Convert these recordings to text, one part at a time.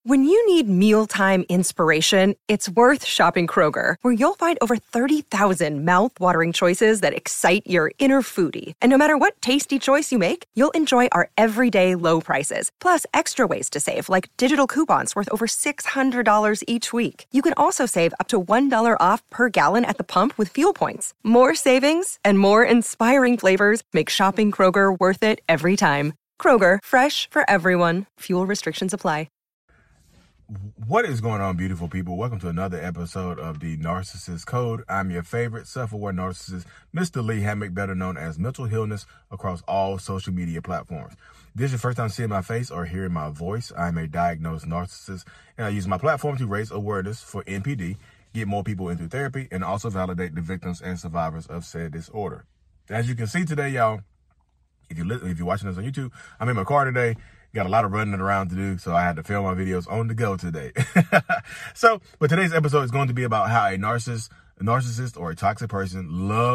When you need mealtime inspiration, it's worth shopping Kroger, where you'll find over 30,000 mouth-watering choices that excite your inner foodie. And no matter what tasty choice you make, you'll enjoy our everyday low prices, plus extra ways to save, like digital coupons worth over $600 each week. You can also save up to $1 off per gallon at the pump with fuel points. More savings and more inspiring flavors make shopping Kroger worth it every time. Kroger, fresh for everyone. Fuel restrictions apply. What is going on, beautiful people? Welcome to another episode of the Narcissist Code. I'm your favorite self-aware narcissist, Mr. Lee Hammock, better known as Mental Illness, across all social media platforms. If this is your first time seeing my face or hearing my voice, I'm a diagnosed narcissist, and I use my platform to raise awareness for NPD, get more people into therapy, and also validate the victims and survivors of said disorder. As you can see today, y'all, if you're watching this on YouTube, I'm in my car today. Got a lot of running around to do, so I had to film my videos on the go today. But today's episode is going to be about how a narcissist or a toxic person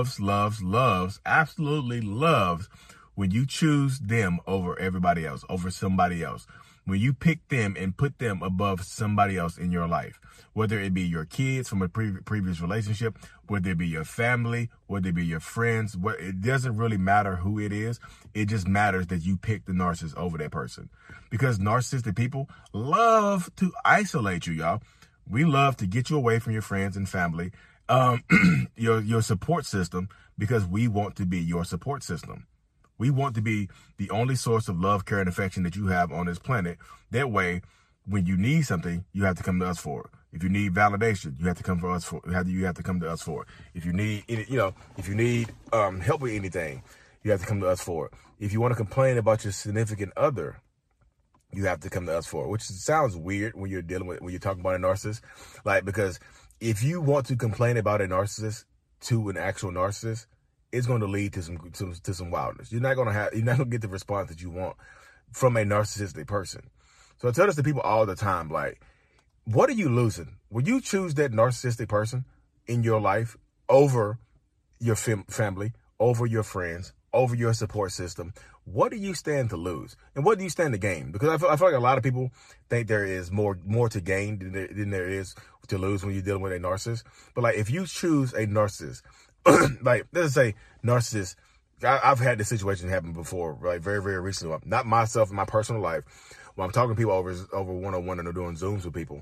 absolutely loves when you choose them over everybody else, over somebody else. When you pick them and put them above somebody else in your life, whether it be your kids from a previous relationship, whether it be your family, whether it be your friends, it doesn't really matter who it is. It just matters that you pick the narcissist over that person. Because narcissistic people love to isolate you, y'all. We love to get you away from your friends and family, your support system, because we want to be your support system. We want to be the only source of love, care, and affection that you have on this planet. That way, when you need something, you have to come to us for it. If you need validation, you have to come for us for. You have to come to us for it. If you need, if you need help with anything, you have to come to us for it. If you want to complain about your significant other, you have to come to us for it. Which sounds weird when you're talking about a narcissist, because if you want to complain about a narcissist to an actual narcissist, it's going to lead to some wildness. You're not going to get the response that you want from a narcissistic person. So I tell this to people all the time, what are you losing? When you choose that narcissistic person in your life over your family, over your friends, over your support system, what do you stand to lose? And what do you stand to gain? Because I feel like a lot of people think there is more to gain than there is to lose when you're dealing with a narcissist. But if you choose a narcissist, let's say narcissist, I've had this situation happen before, very, very recently. Not myself in my personal life. When I'm talking to people over one-on-one and they're doing Zooms with people.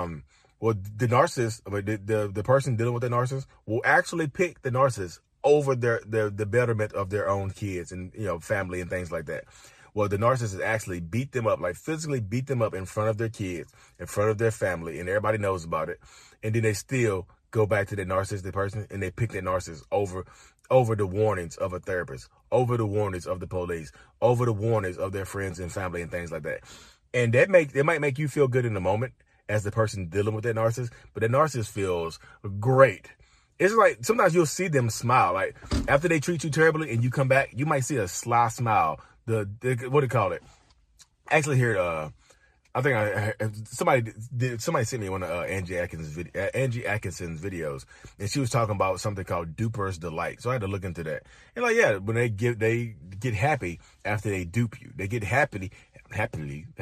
The narcissist, the person dealing with the narcissist will actually pick the narcissist over the betterment of their own kids and, family and things like that. Well, the narcissist actually beat them up, physically beat them up in front of their kids, in front of their family, and everybody knows about it. And then they still go back to the narcissistic person and they pick that narcissist over the warnings of a therapist, over the warnings of the police, over the warnings of their friends and family and things like that. And it might make you feel good in the moment as the person dealing with that narcissist, but the narcissist feels great. It's sometimes you'll see them smile. After they treat you terribly and you come back, you might see a sly smile. What do you call it? Actually, here, I think somebody sent me one of Angie Atkinson's videos, and she was talking about something called Duper's Delight. So I had to look into that. And when they get happy after they dupe you, they get happily. I have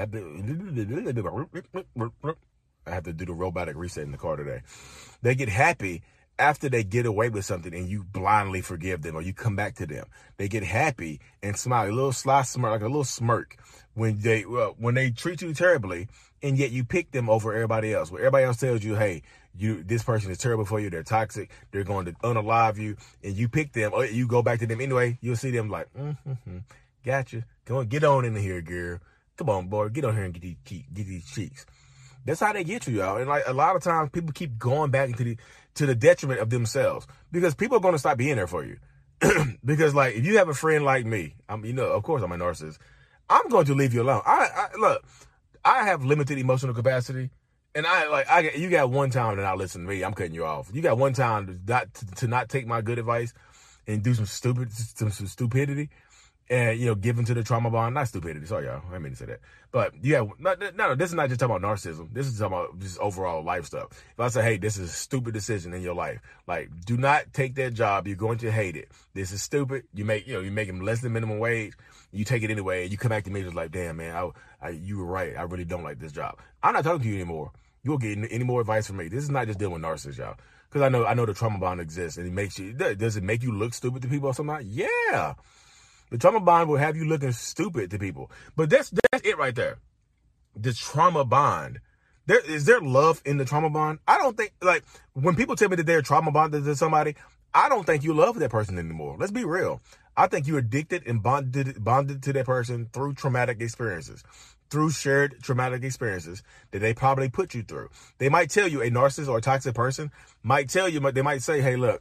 to do the robotic reset in the car today. They get happy after they get away with something and you blindly forgive them or you come back to them. They get happy and smile, a little sly smirk, a little smirk when they treat you terribly, and yet you pick them over everybody else. Where everybody else tells you, hey, this person is terrible for you, they're toxic, they're going to unalive you, and you pick them, or you go back to them anyway, you'll see them gotcha. Come on, get on in here, girl. Come on, boy, get on here and get these cheeks. That's how they get you, y'all. And a lot of times people keep going back to the detriment of themselves, because people are going to stop being there for you. Because if you have a friend like me, of course I'm a narcissist, I'm going to leave you alone. Look, I have limited emotional capacity, and you got one time to not listen to me, I'm cutting you off. You got one time to not take my good advice and do some stupidity, and, given to the trauma bond, not stupidity. Sorry, y'all. I didn't mean to say that. But yeah, no, this is not just talking about narcissism. This is talking about just overall life stuff. If I say, hey, this is a stupid decision in your life, like, do not take that job. You're going to hate it. This is stupid. You make them less than minimum wage. You take it anyway. And you come back to me just like, damn, man, you were right. I really don't like this job. I'm not talking to you anymore. You won't get any more advice from me. This is not just dealing with narcissists, y'all. Because I know the trauma bond exists, and does it make you look stupid to people or something? Yeah. The trauma bond will have you looking stupid to people. But that's it right there. The trauma bond. Is there love in the trauma bond? I don't think, like, when people tell me that they're trauma bonded to somebody, I don't think you love that person anymore. Let's be real. I think you're addicted and bonded to that person through traumatic experiences, through shared traumatic experiences that they probably put you through. They might tell you, a narcissist or a toxic person might tell you, they might say, hey, look,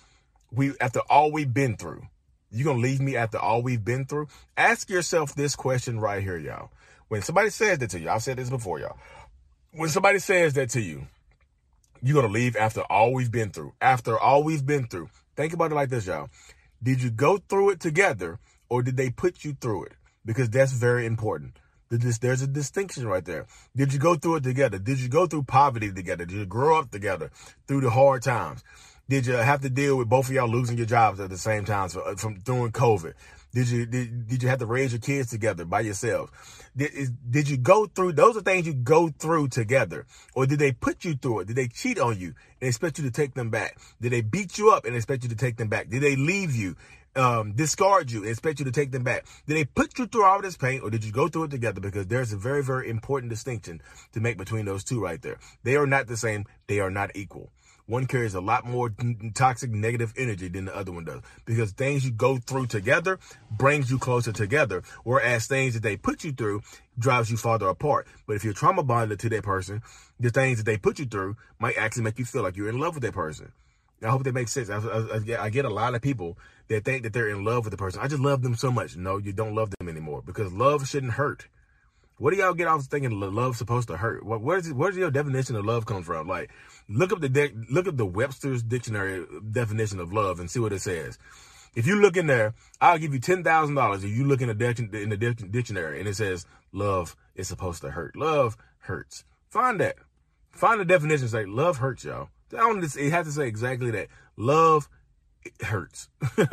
after all we've been through, you're going to leave me after all we've been through? Ask yourself this question right here, y'all. When somebody says that to you, I've said this before, y'all. When somebody says that to you, you're going to leave after all we've been through. After all we've been through. Think about it like this, y'all. Did you go through it together, or did they put you through it? Because that's very important. There's a distinction right there. Did you go through it together? Did you go through poverty together? Did you grow up together through the hard times? Did you have to deal with both of y'all losing your jobs at the same time from during COVID? Did you have to raise your kids together by yourselves? Did you go through, those are things you go through together? Or did they put you through it? Did they cheat on you and expect you to take them back? Did they beat you up and expect you to take them back? Did they leave you, discard you and expect you to take them back? Did they put you through all this pain, or did you go through it together? Because there's a very, very important distinction to make between those two right there. They are not the same. They are not equal. One carries a lot more toxic, negative energy than the other one does, because things you go through together brings you closer together, whereas things that they put you through drives you farther apart. But if you're trauma bonded to that person, the things that they put you through might actually make you feel like you're in love with that person. I hope that makes sense. I get a lot of people that think that they're in love with the person. I just love them so much. No, you don't love them anymore, because love shouldn't hurt. What do y'all get off thinking love's supposed to hurt? Where's your definition of love come from? Like, look up the Webster's dictionary definition of love and see what it says. If you look in there, I'll give you $10,000 if you look in the dictionary and it says love is supposed to hurt. Love hurts. Find that. Find the definition. Say love hurts, y'all. It has to say exactly that. Love hurts.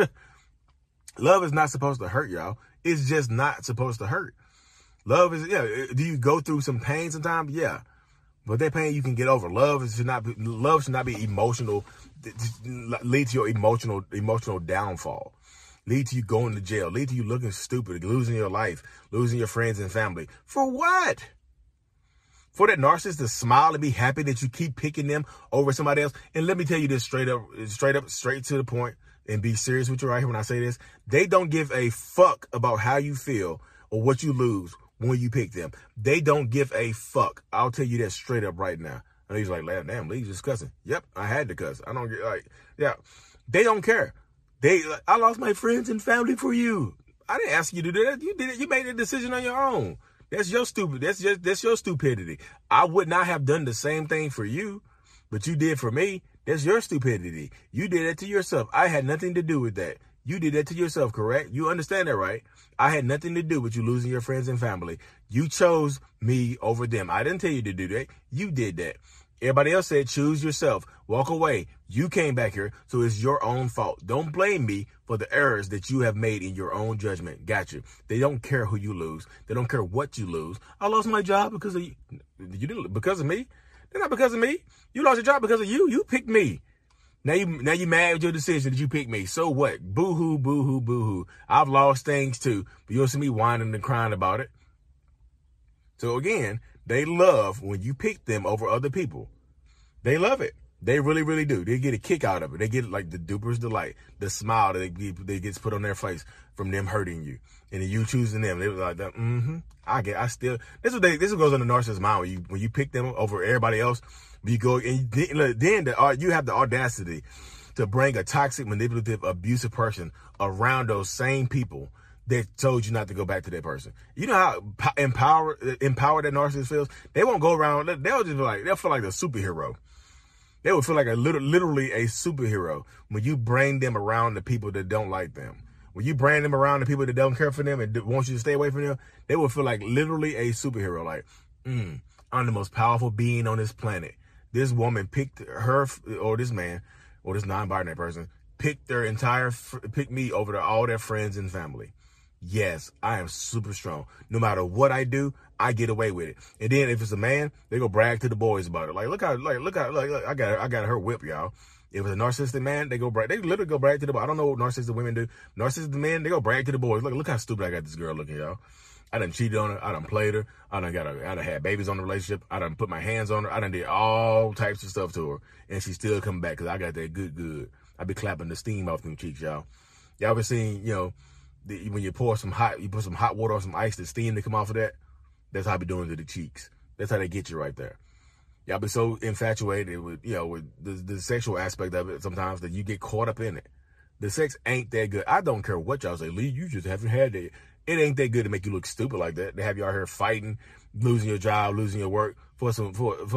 Love is not supposed to hurt, y'all. It's just not supposed to hurt. Love is, do you go through some pain sometimes? Yeah. But that pain you can get over. Love should not be emotional, lead to your emotional downfall. Lead to you going to jail. Lead to you looking stupid, losing your life, losing your friends and family. For what? For that narcissist to smile and be happy that you keep picking them over somebody else. And let me tell you this straight to the point, and be serious with you right here when I say this. They don't give a fuck about how you feel or what you lose when you pick them. They don't give a fuck. I'll tell you that straight up right now. And he's like, damn, Lee's just cussing. Yep, I had to cuss. I don't get they don't care. I lost my friends and family for you. I didn't ask you to do that. You did it. You made a decision on your own. That's your stupidity. I would not have done the same thing for you, but you did for me. That's your stupidity. You did it to yourself. I had nothing to do with that. You did that to yourself, correct? You understand that, right? I had nothing to do with you losing your friends and family. You chose me over them. I didn't tell you to do that. You did that. Everybody else said, choose yourself. Walk away. You came back here, so it's your own fault. Don't blame me for the errors that you have made in your own judgment. Got you. They don't care who you lose. They don't care what you lose. I lost my job because of you. You didn't, because of me? They're not because of me. You lost your job because of you. You picked me. Now you mad with your decision that you picked me. So what? Boo-hoo, boo-hoo, boo-hoo. I've lost things too, but you'll see me whining and crying about it. So again, they love when you pick them over other people. They love it. They really, really do. They get a kick out of it. They get like the duper's delight, the smile that gets put on their face from them hurting you, and then you choosing them. They were like, this is what goes on the narcissist's mind when you pick them over everybody else. You go and then you have the audacity to bring a toxic, manipulative, abusive person around those same people that told you not to go back to that person. You know how empowered that narcissist feels? They won't go around. They'll feel like a superhero. They would feel like literally a superhero when you bring them around the people that don't like them, when you brand them around the people that don't care for them and want you to stay away from them, they will feel like literally a superhero. Like, I'm the most powerful being on this planet. This woman picked her, or this man, or this non-binary person, picked me over all their friends and family. Yes, I am super strong. No matter what I do, I get away with it. And then if it's a man, they go brag to the boys about it. Like, look how I got her whip, y'all. If it's a narcissistic man, they literally go brag to the boys. I don't know what narcissistic women do. Narcissistic men, they go brag to the boys. Look how stupid I got this girl looking, y'all. I done cheated on her. I done played her. I done had babies on the relationship. I done put my hands on her. I done did all types of stuff to her. And she still coming back because I got that good. I be clapping the steam off them cheeks, y'all. Y'all been seeing, when you put some hot water on some ice, the steam to come off of that, that's how I be doing to the cheeks. That's how they get you right there. Y'all be so infatuated with the sexual aspect of it sometimes that you get caught up in it. The sex ain't that good. I don't care what y'all say, Lee, you just haven't had it. It ain't that good to make you look stupid like that. They have you out here fighting, losing your job, losing your work for some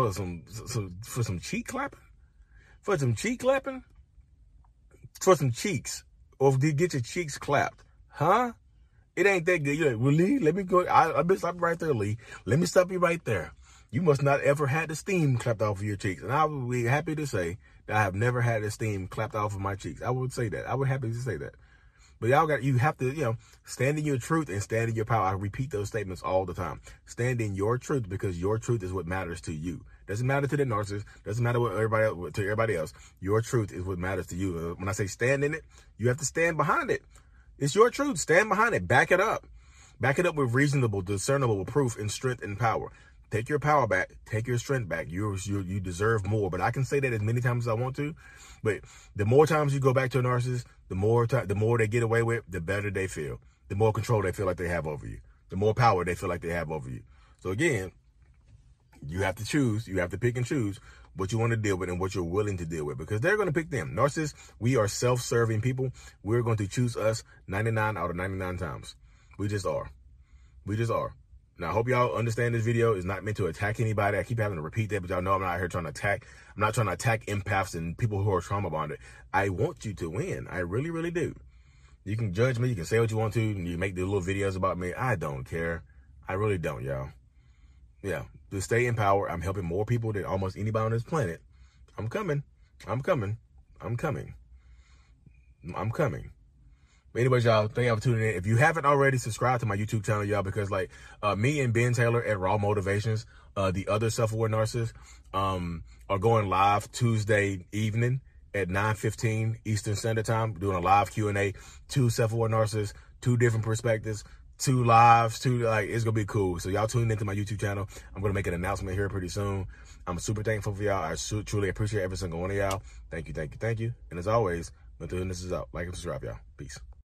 cheek clapping? For some cheek clapping? For some cheeks. Or get your cheeks clapped. Huh? It ain't that good. You're like, well, Lee, let me go. I've been stopping right there, Lee. Let me stop you right there. You must not ever had the steam clapped off of your cheeks. And I would be happy to say that I have never had the steam clapped off of my cheeks. I would say that. I would happy to say that. But you have to, stand in your truth and stand in your power. I repeat those statements all the time. Stand in your truth because your truth is what matters to you. Doesn't matter to the narcissist. Doesn't matter to everybody else. Your truth is what matters to you. When I say stand in it, you have to stand behind it. It's your truth. Stand behind it. Back it up. Back it up with reasonable, discernible proof and strength and power. Take your power back. Take your strength back. You deserve more. But I can say that as many times as I want to. But the more times you go back to a narcissist, the more they get away with, the better they feel. The more control they feel like they have over you. The more power they feel like they have over you. So again, you have to choose. You have to pick and choose what you want to deal with and what you're willing to deal with, because they're going to pick them. Narcissists, we are self-serving people. We're going to choose us 99 out of 99 times. We just are. We just are. Now, I hope y'all understand this video is not meant to attack anybody. I keep having to repeat that, but y'all know I'm not out here trying to attack. I'm not trying to attack empaths and people who are trauma bonded. I want you to win. I really, really do. You can judge me. You can say what you want to. And you make the little videos about me. I don't care. I really don't, y'all. Yeah. To stay in power, I'm helping more people than almost anybody on this planet. I'm coming. I'm coming. I'm coming. I'm coming. But anyways, y'all, thank y'all for tuning in. If you haven't already, subscribe to my YouTube channel, y'all, because me and Ben Taylor at Raw Motivations, the other self-aware narcissists, are going live Tuesday evening at 9:15 Eastern Standard Time, doing a live Q&A, 2 self-aware narcissists, 2 different perspectives, 2 lives, it's gonna be cool. So y'all tune into my YouTube channel. I'm gonna make an announcement here pretty soon. I'm super thankful for y'all. I truly appreciate every single one of y'all. Thank you, thank you, thank you. And as always, until this is out, like and subscribe, y'all. Peace.